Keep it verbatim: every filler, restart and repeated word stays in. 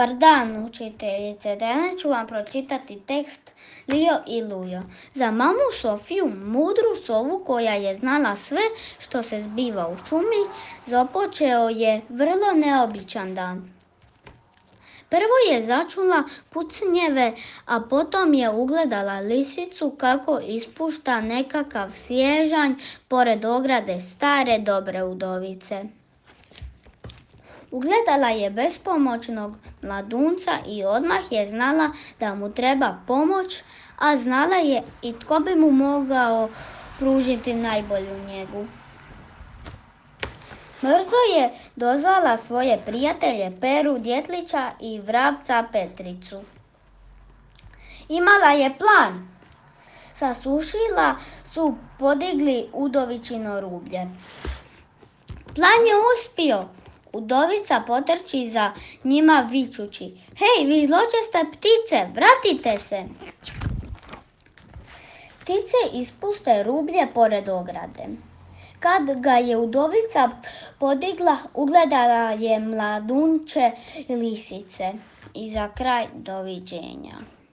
Dobar dan, učiteljice. Danas ću vam pročitati tekst Lio i Lujo. Za mamu Sofiju, mudru sovu koja je znala sve što se zbiva u šumi, započeo je vrlo neobičan dan. Prvo je začula pucnjeve, a potom je ugledala lisicu kako ispušta nekakav svježanj pored ograde stare dobre udovice. Ugledala je bespomoćnog mladunca i odmah je znala da mu treba pomoć, a znala je i tko bi mu mogao pružiti najbolju njegu. Brzo je dozvala svoje prijatelje Peru Djetlića i Vrapca Petricu. Imala je plan. Sasušila su podigli udovičino rublje. Plan je uspio. Udovica potrči za njima vičući: "Hej, vi zločeste ptice, vratite se!" Ptice ispuste rublje pored ograde. Kad ga je udovica podigla, ugledala je mladunče lisice. I za kraj, doviđenja.